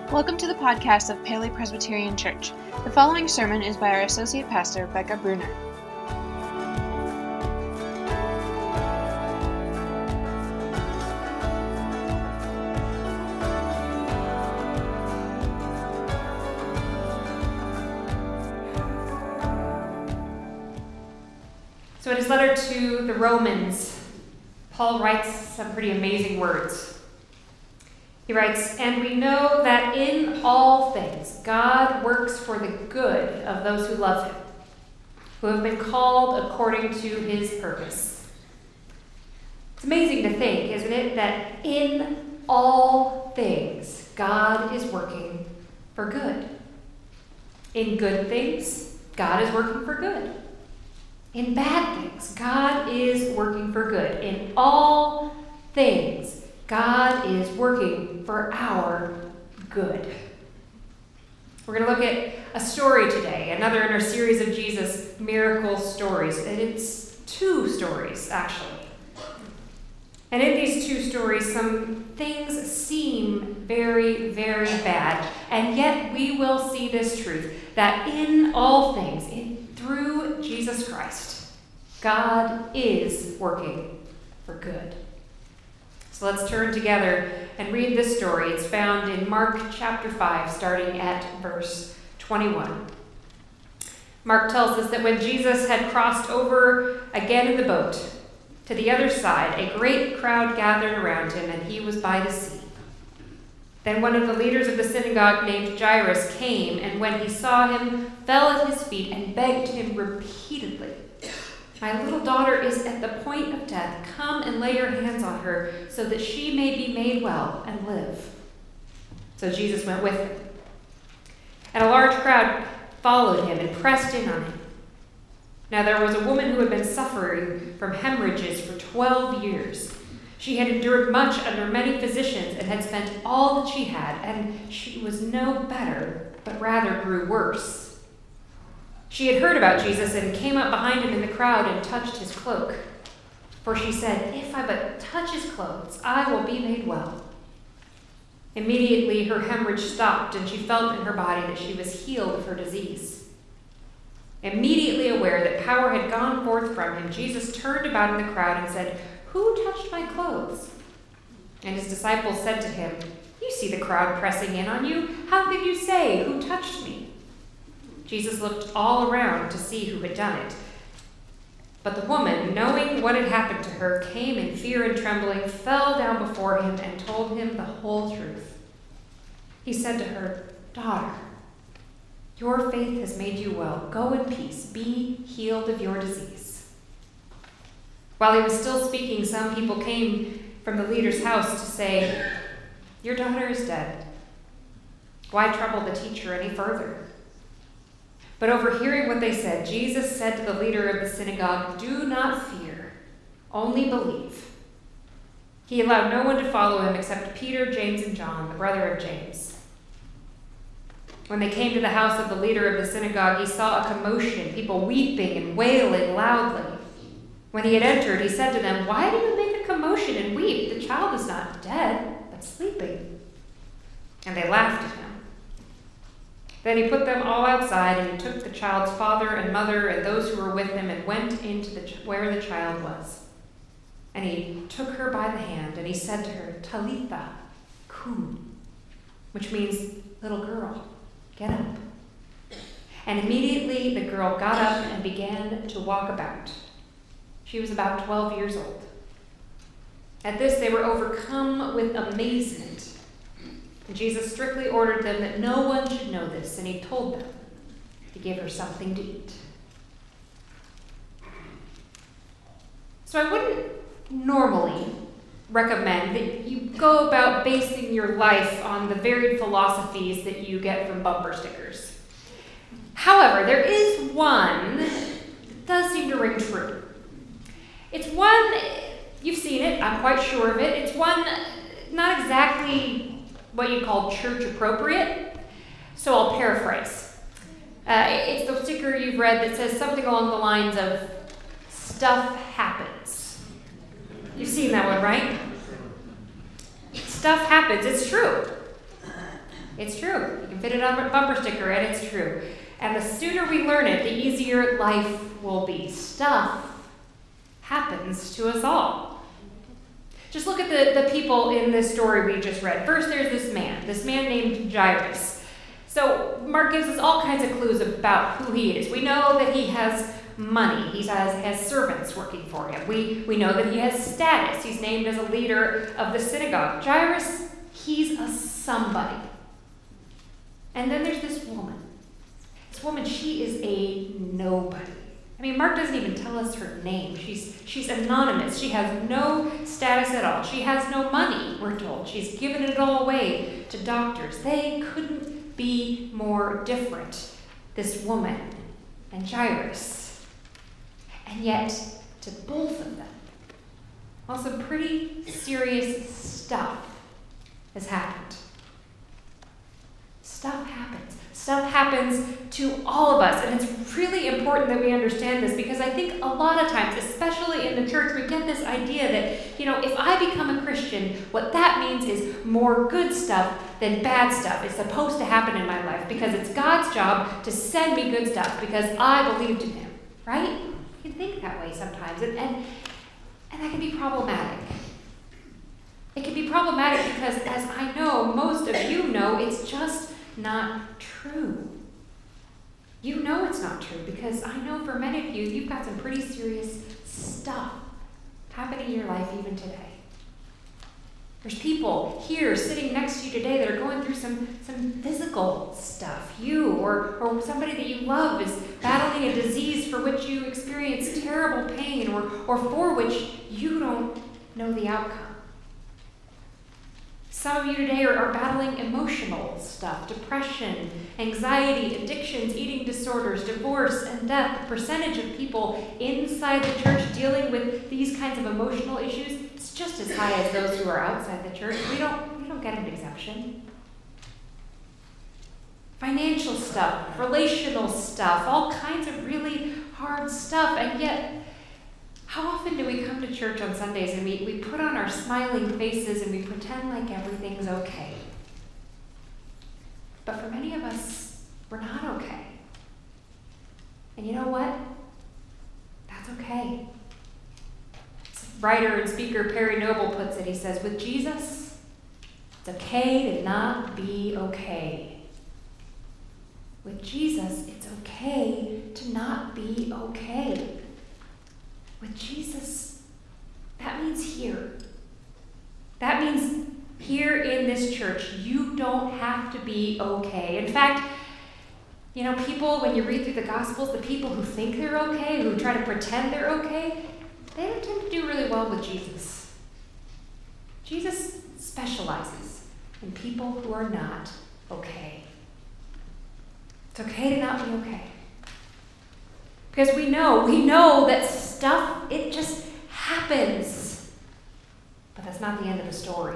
Welcome to the podcast of Paley Presbyterian Church. The following sermon is by our Associate Pastor, Becca Bruner. So in his letter to the Romans, Paul writes some pretty amazing words. He writes, "And we know that in all things God works for the good of those who love him, who have been called according to his purpose." It's amazing to think, isn't it, that in all things God is working for good. In good things, God is working for good. In bad things, God is working for good. In all things, God is working for our good. We're going to look at a story today, another in our series of Jesus' miracle stories. And it's two stories, actually. And in these two stories, some things seem very, very bad. And yet we will see this truth, that in all things, through Jesus Christ, God is working for good. So let's turn together and read this story. It's found in Mark chapter 5, starting at verse 21. Mark tells us that when Jesus had crossed over again in the boat to the other side, a great crowd gathered around him, and he was by the sea. Then one of the leaders of the synagogue named Jairus came, and when he saw him, fell at his feet and begged him repeatedly, "My little daughter is at the point of death. Come and lay your hands on her so that she may be made well and live." So Jesus went with him. And a large crowd followed him and pressed in on him. Now there was a woman who had been suffering from hemorrhages for 12 years. She had endured much under many physicians and had spent all that she had, and she was no better, but rather grew worse. She had heard about Jesus and came up behind him in the crowd and touched his cloak. For she said, "If I but touch his clothes, I will be made well." Immediately her hemorrhage stopped, and she felt in her body that she was healed of her disease. Immediately aware that power had gone forth from him, Jesus turned about in the crowd and said, "Who touched my clothes?" And his disciples said to him, "You see the crowd pressing in on you. How could you say, 'Who touched me?'" Jesus looked all around to see who had done it. But the woman, knowing what had happened to her, came in fear and trembling, fell down before him, and told him the whole truth. He said to her, "Daughter, your faith has made you well. Go in peace. Be healed of your disease." While he was still speaking, some people came from the leader's house to say, "Your daughter is dead. Why trouble the teacher any further?" But overhearing what they said, Jesus said to the leader of the synagogue, "Do not fear, only believe." He allowed no one to follow him except Peter, James, and John, the brother of James. When they came to the house of the leader of the synagogue, he saw a commotion, people weeping and wailing loudly. When he had entered, he said to them, "Why do you make a commotion and weep? The child is not dead, but sleeping." And they laughed at him. Then he put them all outside, and he took the child's father and mother and those who were with him and went into where the child was. And he took her by the hand, and he said to her, "Talitha kum," which means, "Little girl, get up." And immediately the girl got up and began to walk about. She was about 12 years old. At this they were overcome with amazement. And Jesus strictly ordered them that no one should know this, and he told them to give her something to eat. So I wouldn't normally recommend that you go about basing your life on the varied philosophies that you get from bumper stickers. However, there is one that does seem to ring true. It's one, you've seen it, I'm quite sure of it. It's one not exactly what you call church appropriate, so I'll paraphrase. It's the sticker you've read that says something along the lines of, "Stuff happens." You've seen that one, right? Stuff happens. It's true. It's true. You can fit it on a bumper sticker, and it's true. And the sooner we learn it, the easier life will be. Stuff happens to us all. Just look at the people in this story we just read. First, there's this man named Jairus. So Mark gives us all kinds of clues about who he is. We know that he has money. He has servants working for him. We know that he has status. He's named as a leader of the synagogue. Jairus, he's a somebody. And then there's this woman. This woman, she is a nobody. I mean, Mark doesn't even tell us her name. She's anonymous. She has no status at all. She has no money, we're told. She's given it all away to doctors. They couldn't be more different, this woman and Jairus. And yet, to both of them, well, some pretty serious stuff has happened. Stuff happens. Stuff happens to all of us, and it's really important that we understand this, because I think a lot of times, especially in the church, we get this idea that, if I become a Christian, what that means is more good stuff than bad stuff is supposed to happen in my life, because it's God's job to send me good stuff because I believed in him, right? You can think that way sometimes, and that can be problematic. It can be problematic because, as I know, most of you know, it's just not true. You know it's not true because I know for many of you, you've got some pretty serious stuff happening in your life even today. There's people here sitting next to you today that are going through some physical stuff. You or somebody that you love is battling a disease for which you experience terrible pain or for which you don't know the outcome. Some of you today are battling emotional stuff, depression, anxiety, addictions, eating disorders, divorce, and death. The percentage of people inside the church dealing with these kinds of emotional issues is just as high as those who are outside the church. We don't get an exemption. Financial stuff, relational stuff, all kinds of really hard stuff, and yet how often do we come to church on Sundays and we put on our smiling faces and we pretend like everything's okay? But for many of us, we're not okay. And you know what? That's okay. Writer and speaker Perry Noble puts it, he says, with Jesus, it's okay to not be okay. With Jesus, it's okay to not be okay. With Jesus, that means here. That means here in this church, you don't have to be okay. In fact, people, when you read through the Gospels, the people who think they're okay, who try to pretend they're okay, they don't tend to do really well with Jesus. Jesus specializes in people who are not okay. It's okay to not be okay. Because we know that stuff, it just happens. But that's not the end of the story.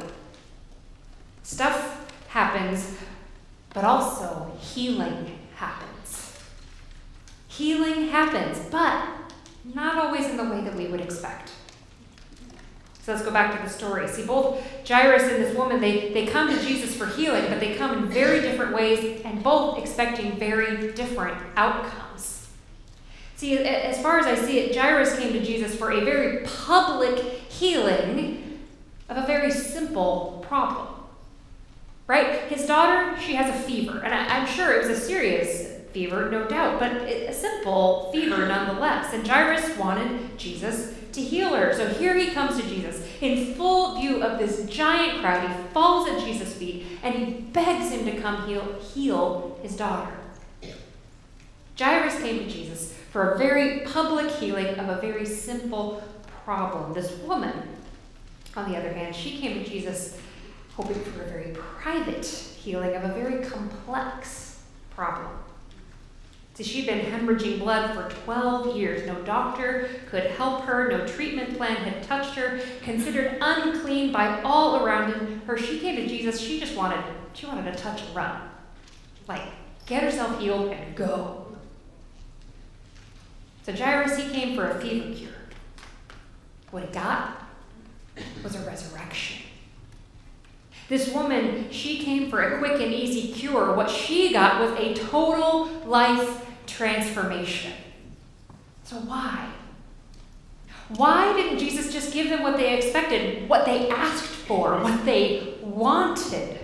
Stuff happens, but also healing happens. Healing happens, but not always in the way that we would expect. So let's go back to the story. See, both Jairus and this woman, they come to Jesus for healing, but they come in very different ways and both expecting very different outcomes. See, as far as I see it, Jairus came to Jesus for a very public healing of a very simple problem. Right? His daughter, she has a fever. And I'm sure it was a serious fever, no doubt, but a simple fever nonetheless. And Jairus wanted Jesus to heal her. So here he comes to Jesus in full view of this giant crowd. He falls at Jesus' feet and he begs him to come heal his daughter. Jairus came to Jesus for a very public healing of a very simple problem. This woman, on the other hand, she came to Jesus hoping for a very private healing of a very complex problem. See, she'd been hemorrhaging blood for 12 years. No doctor could help her. No treatment plan had touched her. Considered unclean by all around her, she came to Jesus. She wanted to touch and run. Like, get herself healed and go. So Jairus, he came for a fever cure. What he got was a resurrection. This woman, she came for a quick and easy cure. What she got was a total life transformation. So why? Why didn't Jesus just give them what they expected, what they asked for, what they wanted?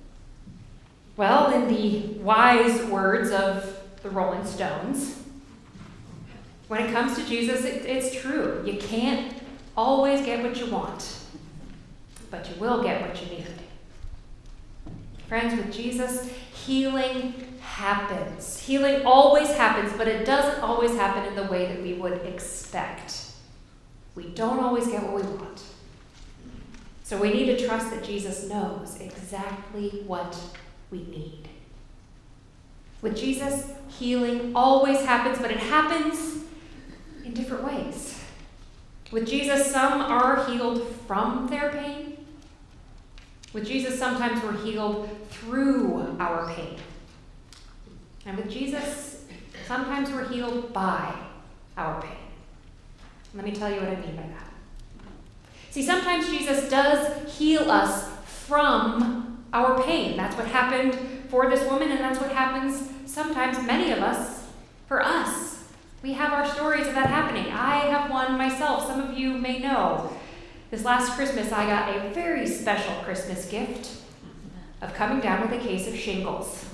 Well, in the wise words of the Rolling Stones, when it comes to Jesus, it's true. You can't always get what you want, but you will get what you need. Friends, with Jesus, healing happens. Healing always happens, but it doesn't always happen in the way that we would expect. We don't always get what we want. So we need to trust that Jesus knows exactly what we need. With Jesus, healing always happens, but it happens in different ways. With Jesus, some are healed from their pain. With Jesus, sometimes we're healed through our pain. And with Jesus, sometimes we're healed by our pain. Let me tell you what I mean by that. See, sometimes Jesus does heal us from our pain. That's what happened for this woman, and that's what happens sometimes, many of us, for us. We have our stories of that happening. I have one myself. Some of you may know. This last Christmas, I got a very special Christmas gift of coming down with a case of shingles.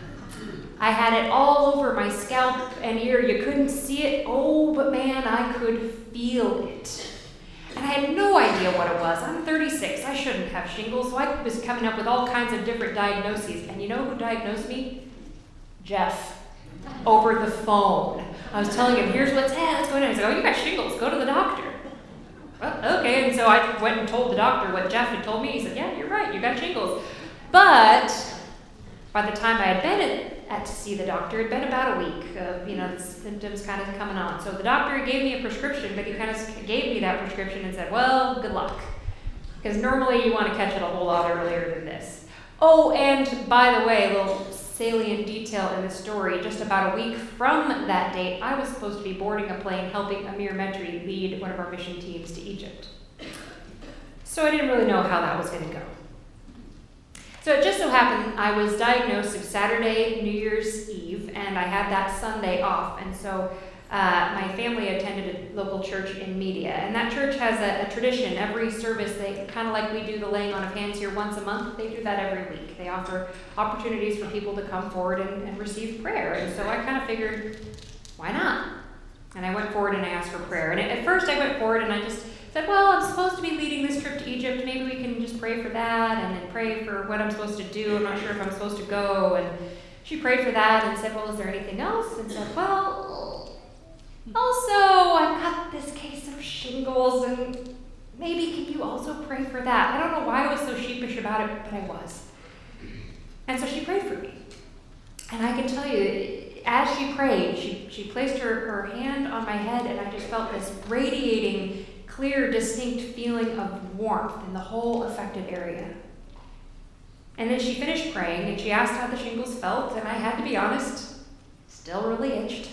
I had it all over my scalp and ear. You couldn't see it. Oh, but man, I could feel it. And I had no idea what it was. I'm 36. I shouldn't have shingles, so I was coming up with all kinds of different diagnoses. And you know who diagnosed me? Jeff. Over the phone. I was telling him, here's what's going on. He said, oh, you got shingles. Go to the doctor. Well, okay. And so I went and told the doctor what Jeff had told me. He said, yeah, you're right. You got shingles. But by the time I had been to see the doctor, it had been about a week of, the symptoms kind of coming on. So the doctor gave me a prescription, but he kind of gave me that prescription and said, well, good luck. Because normally you want to catch it a whole lot earlier than this. Oh, and by the way, a little salient detail in the story, just about a week from that date, I was supposed to be boarding a plane helping Amir Medri lead one of our mission teams to Egypt. So I didn't really know how that was going to go. So it just so happened I was diagnosed Saturday, New Year's Eve, and I had that Sunday off. And so my family attended a local church in Media. And that church has a tradition. Every service, they kind of like we do the laying on of hands here once a month, they do that every week. They offer opportunities for people to come forward and receive prayer. And so I kind of figured, why not? And I went forward and I asked for prayer. And at first I went forward and I just said, well, I'm supposed to be leading this trip to Egypt. Maybe we can just pray for that and then pray for what I'm supposed to do. I'm not sure if I'm supposed to go. And she prayed for that and said, well, is there anything else? And said, well, also, I've got this case of shingles and maybe can you also pray for that? I don't know why I was so sheepish about it, but I was. And so she prayed for me. And I can tell you, as she prayed, she placed her hand on my head and I just felt this radiating, clear, distinct feeling of warmth in the whole affected area. And then she finished praying and she asked how the shingles felt, and I had to be honest, still really itched.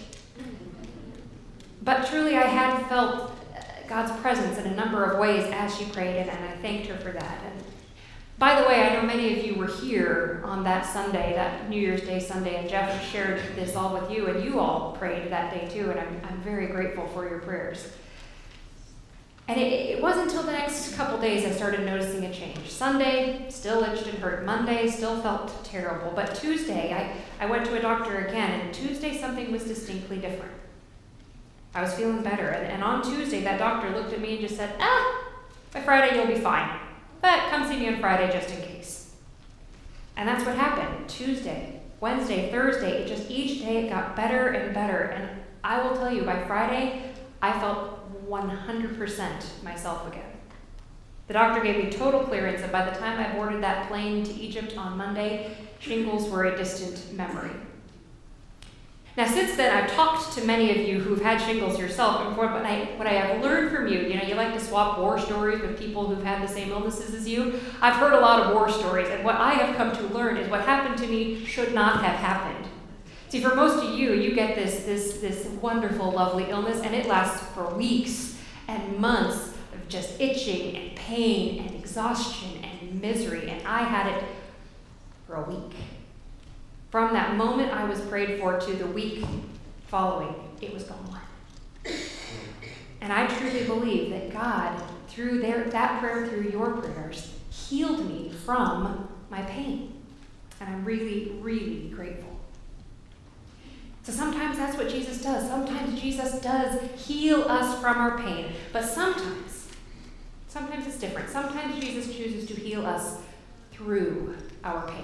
But truly I had felt God's presence in a number of ways as she prayed, and I thanked her for that. And by the way, I know many of you were here on that Sunday, that New Year's Day Sunday, and Jeff shared this all with you, and you all prayed that day too, and I'm very grateful for your prayers. And it wasn't until the next couple days I started noticing a change. Sunday, still itched and hurt. Monday, still felt terrible. But Tuesday, I went to a doctor again, and Tuesday something was distinctly different. I was feeling better. And on Tuesday, that doctor looked at me and just said, by Friday you'll be fine. But come see me on Friday just in case. And that's what happened. Tuesday, Wednesday, Thursday, each day it got better and better. And I will tell you, by Friday, I felt 100% myself again. The doctor gave me total clearance, and by the time I boarded that plane to Egypt on Monday, shingles were a distant memory. Now, since then, I've talked to many of you who've had shingles yourself, and what I have learned from you, you like to swap war stories with people who've had the same illnesses as you. I've heard a lot of war stories, and what I have come to learn is what happened to me should not have happened. See, for most of you, you get this wonderful, lovely illness, and it lasts for weeks and months of just itching and pain and exhaustion and and misery, and I had it for a week. From that moment I was prayed for to the week following, it was gone. And I truly believe that God, through that prayer, through your prayers, healed me from my pain. And I'm really, really grateful. So sometimes that's what Jesus does. Sometimes Jesus does heal us from our pain. But sometimes it's different. Sometimes Jesus chooses to heal us through our pain.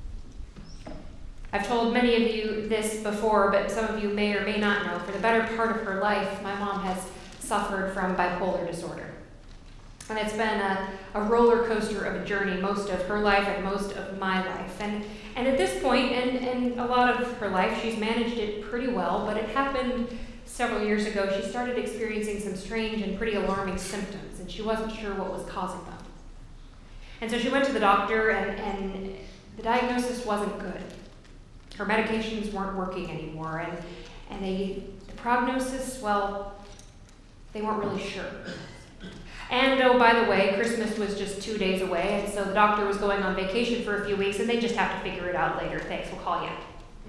I've told many of you this before, but some of you may or may not know. For the better part of her life, my mom has suffered from bipolar disorder. And it's been a roller coaster of a journey most of her life and most of my life. And at this point, and a lot of her life, she's managed it pretty well, but it happened several years ago. She started experiencing some strange and pretty alarming symptoms, and she wasn't sure what was causing them. And so she went to the doctor, and the diagnosis wasn't good. Her medications weren't working anymore, and the prognosis, well, they weren't really sure. And oh, by the way, Christmas was just 2 days away, and so the doctor was going on vacation for a few weeks, and they just have to figure it out later. Thanks, we'll call you.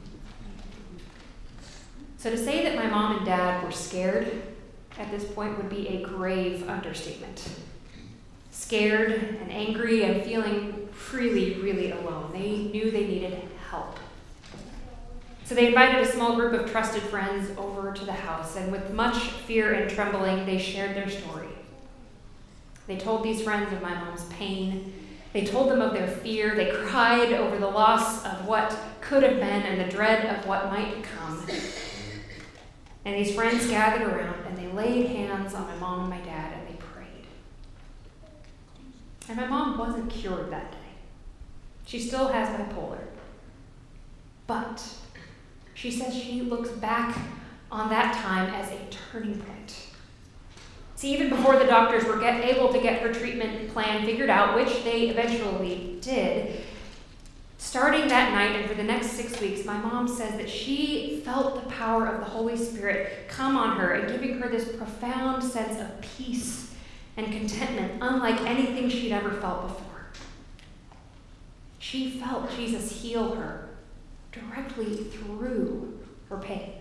So to say that my mom and dad were scared at this point would be a grave understatement. Scared and angry and feeling really, really alone. They knew they needed help. So they invited a small group of trusted friends over to the house, and with much fear and trembling, they shared their story. They told these friends of my mom's pain. They told them of their fear. They cried over the loss of what could have been and the dread of what might come. And these friends gathered around, and they laid hands on my mom and my dad, and they prayed. And my mom wasn't cured that day. She still has bipolar. But she says she looks back on that time as a turning point. See, even before the doctors were able to get her treatment plan figured out, which they eventually did, starting that night and for the next 6 weeks, my mom says that she felt the power of the Holy Spirit come on her and giving her this profound sense of peace and contentment, unlike anything she'd ever felt before. She felt Jesus heal her directly through her pain.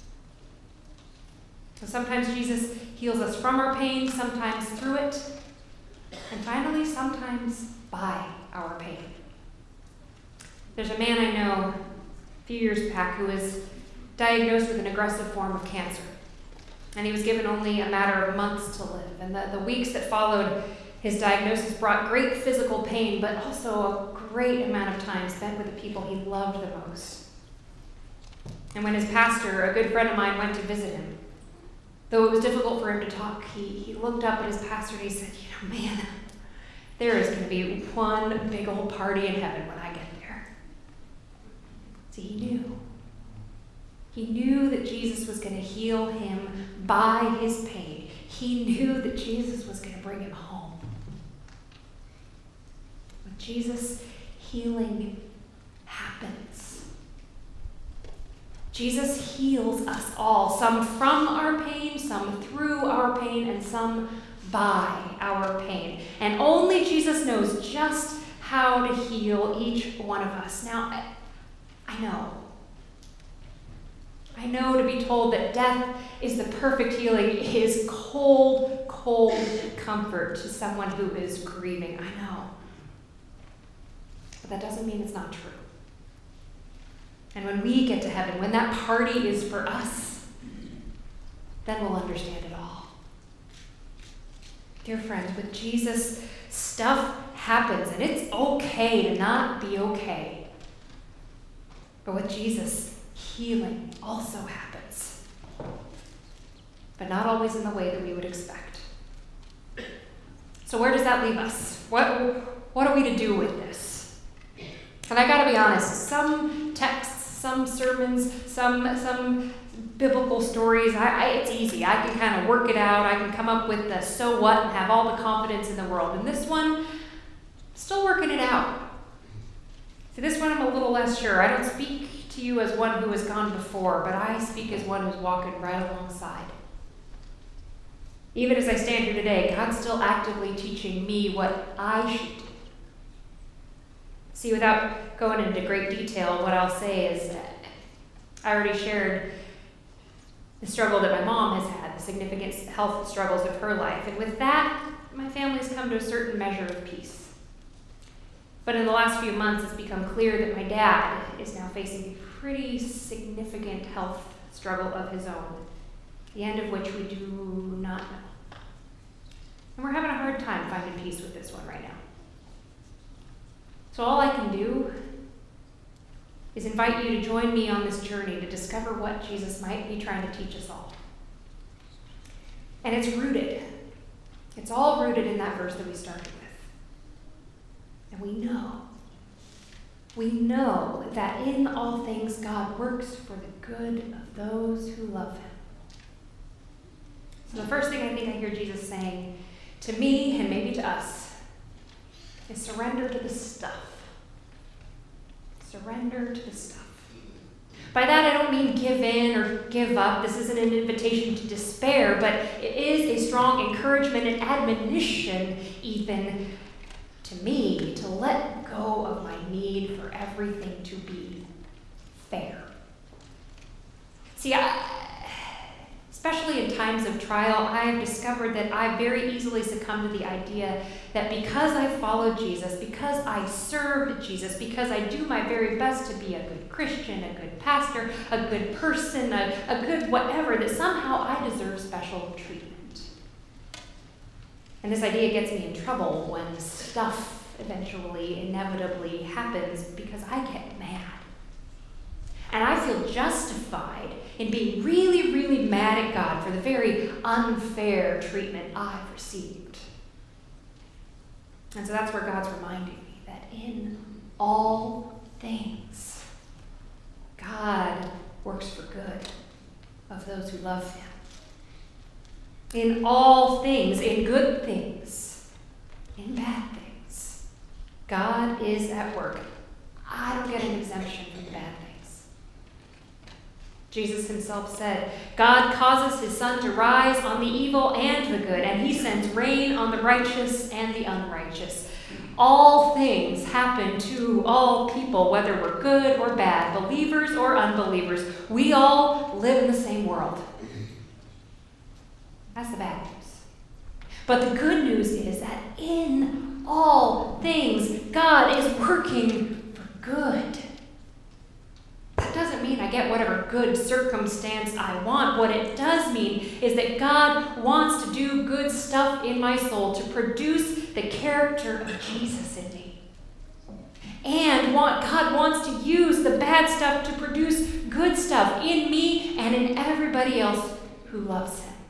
So sometimes Jesus heals us from our pain, sometimes through it, and finally, sometimes by our pain. There's a man I know a few years back who was diagnosed with an aggressive form of cancer, and he was given only a matter of months to live. And the weeks that followed his diagnosis brought great physical pain, but also a great amount of time spent with the people he loved the most. And when his pastor, a good friend of mine, went to visit him, though it was difficult for him to talk, he looked up at his pastor and he said, man, there is going to be one big old party in heaven when I get there. See, he knew. He knew that Jesus was going to heal him by his pain. He knew that Jesus was going to bring him home. With Jesus, healing happens. Jesus heals us all, some from our pain, some through our pain, and some by our pain. And only Jesus knows just how to heal each one of us. Now, I know to be told that death is the perfect healing is cold, cold comfort to someone who is grieving. I know. But that doesn't mean it's not true. And when we get to heaven, when that party is for us, then we'll understand it all. Dear friends, with Jesus, stuff happens, and it's okay to not be okay. But with Jesus, healing also happens. But not always in the way that we would expect. So where does that leave us? What are we to do with this? And I gotta be honest, some texts, some sermons, some biblical stories, it's easy. I can kind of work it out. I can come up with the so what and have all the confidence in the world. And this one, still working it out. See, this one I'm a little less sure. I don't speak to you as one who has gone before, but I speak as one who's walking right alongside. Even as I stand here today, God's still actively teaching me what I should do. See, without going into great detail, what I'll say is I already shared the struggle that my mom has had, the significant health struggles of her life. And with that, my family's come to a certain measure of peace. But in the last few months, it's become clear that my dad is now facing a pretty significant health struggle of his own, the end of which we do not know. And we're having a hard time finding peace with this one right now. So all I can do is invite you to join me on this journey to discover what Jesus might be trying to teach us all. And it's all rooted in that verse that we started with. And we know that in all things God works for the good of those who love him. So the first thing I think I hear Jesus saying to me and maybe to us is surrender to the stuff. Surrender to the stuff. By that, I don't mean give in or give up. This isn't an invitation to despair, but it is a strong encouragement and admonition, even to me, to let go of my need for everything to be fair. See, especially in times of trial, I've discovered that I very easily succumb to the idea that because I follow Jesus, because I serve Jesus, because I do my very best to be a good Christian, a good pastor, a good person, a good whatever, that somehow I deserve special treatment. And this idea gets me in trouble when stuff eventually, inevitably happens because I get mad. And I feel justified in being really, really mad at God for the very unfair treatment I've received. And so that's where God's reminding me that in all things, God works for good of those who love him. In all things, in good things, in bad things, God is at work. I don't get an exemption from the bad things. Jesus himself said, God causes his sun to rise on the evil and the good, and he sends rain on the righteous and the unrighteous. All things happen to all people, whether we're good or bad, believers or unbelievers. We all live in the same world. That's the bad news. But the good news is that in all things, God is working for good. That doesn't mean I get whatever good circumstance I want. What it does mean is that God wants to do good stuff in my soul to produce the character of Jesus in me. And God wants to use the bad stuff to produce good stuff in me and in everybody else who loves him.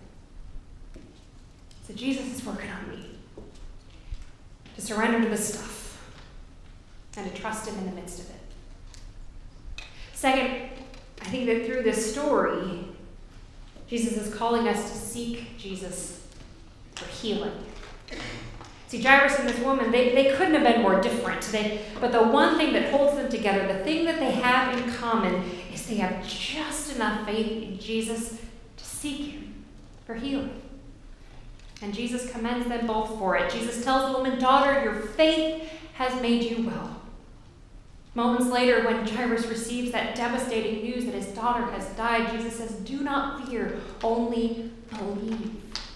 So Jesus is working on me to surrender to the stuff and to trust him in the midst of it. Second, I think that through this story, Jesus is calling us to seek Jesus for healing. See, Jairus and this woman, they couldn't have been more different. But the one thing that holds them together, the thing that they have in common, is they have just enough faith in Jesus to seek him for healing. And Jesus commends them both for it. Jesus tells the woman, daughter, your faith has made you well. Moments later, when Jairus receives that devastating news that his daughter has died, Jesus says, do not fear, only believe.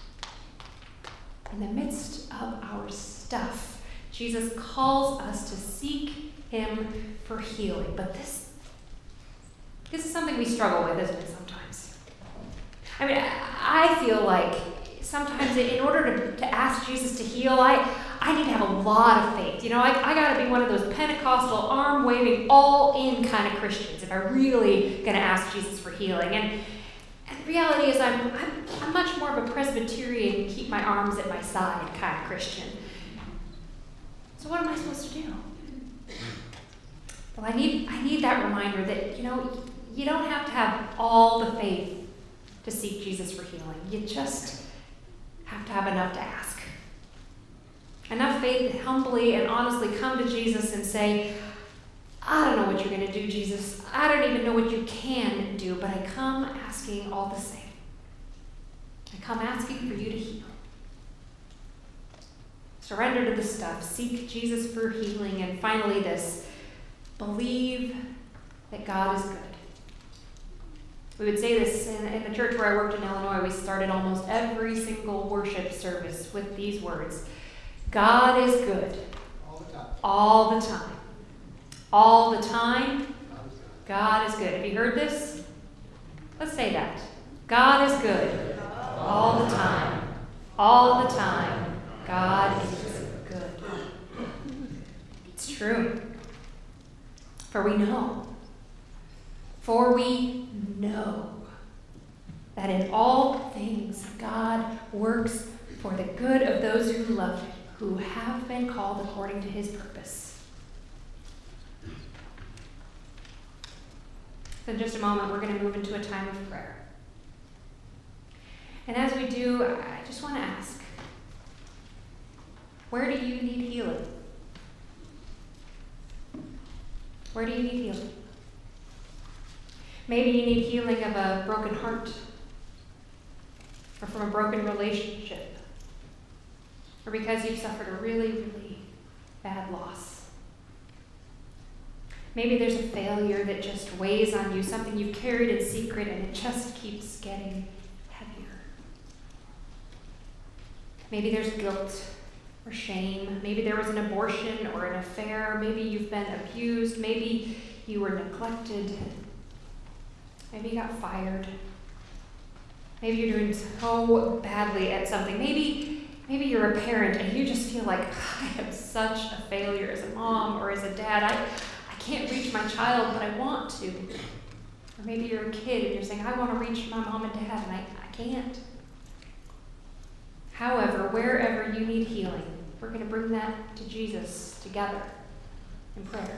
In the midst of our stuff, Jesus calls us to seek him for healing. But this is something we struggle with, isn't it, sometimes? I mean, I feel like sometimes in order to ask Jesus to heal, I need to have a lot of faith. You know, I got to be one of those Pentecostal, arm-waving, all-in kind of Christians if I'm really going to ask Jesus for healing. And the reality is I'm much more of a Presbyterian, keep my arms at my side kind of Christian. So what am I supposed to do? Well, I need that reminder that, you know, you don't have to have all the faith to seek Jesus for healing. You just have to have enough to ask. Enough faith to humbly and honestly come to Jesus and say, I don't know what you're going to do, Jesus. I don't even know what you can do, but I come asking all the same. I come asking for you to heal. Surrender to the stuff. Seek Jesus for healing. And finally this, believe that God is good. We would say this in the church where I worked in Illinois. We started almost every single worship service with these words. God is good. All the time. All the time. God is good. Have you heard this? Let's say that. God is good. All the time. All the time. God is good. It's true. For we know that in all things God works for the good of those who love him, who have been called according to his purpose. So in just a moment, we're going to move into a time of prayer. And as we do, I just want to ask, where do you need healing? Where do you need healing? Maybe you need healing of a broken heart, or from a broken relationship, or because you've suffered a really, really bad loss. Maybe there's a failure that just weighs on you, something you've carried in secret and it just keeps getting heavier. Maybe there's guilt or shame. Maybe there was an abortion or an affair. Maybe you've been abused. Maybe you were neglected. Maybe you got fired. Maybe you're doing so badly at something. Maybe you're a parent and you just feel like, I am such a failure as a mom or as a dad. I can't reach my child, but I want to. Or maybe you're a kid and you're saying, I want to reach my mom and dad, and I can't. However, wherever you need healing, we're going to bring that to Jesus together in prayer.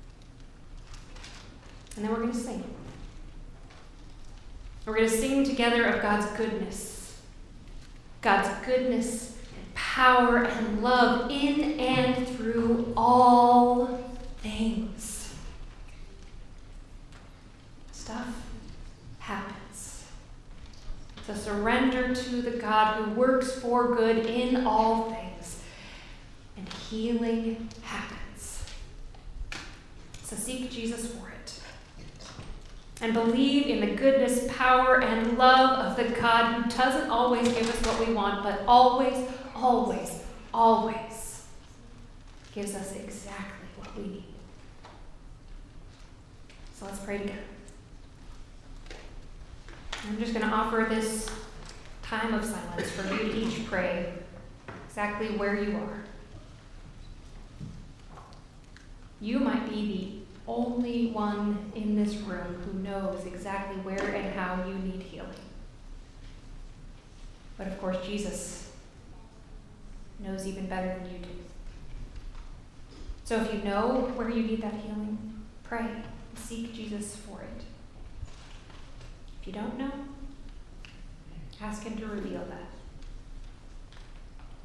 And then we're going to sing. We're going to sing together of God's goodness. God's goodness and power and love in and through all things. Stuff happens. So surrender to the God who works for good in all things. And healing happens. So seek Jesus for it. And believe in the goodness, power, and love of the God who doesn't always give us what we want, but always, always, always gives us exactly what we need. So let's pray together. I'm just going to offer this time of silence for you to each pray exactly where you are. You might be the only one in this room who knows exactly where and how you need healing. But of course, Jesus knows even better than you do. So if you know where you need that healing, pray and seek Jesus for it. If you don't know, ask him to reveal that.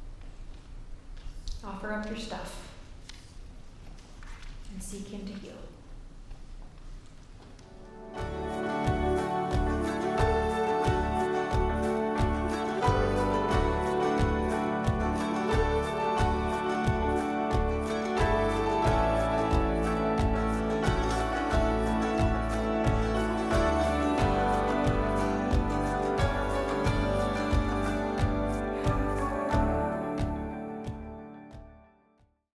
Offer up your stuff and seek him to heal.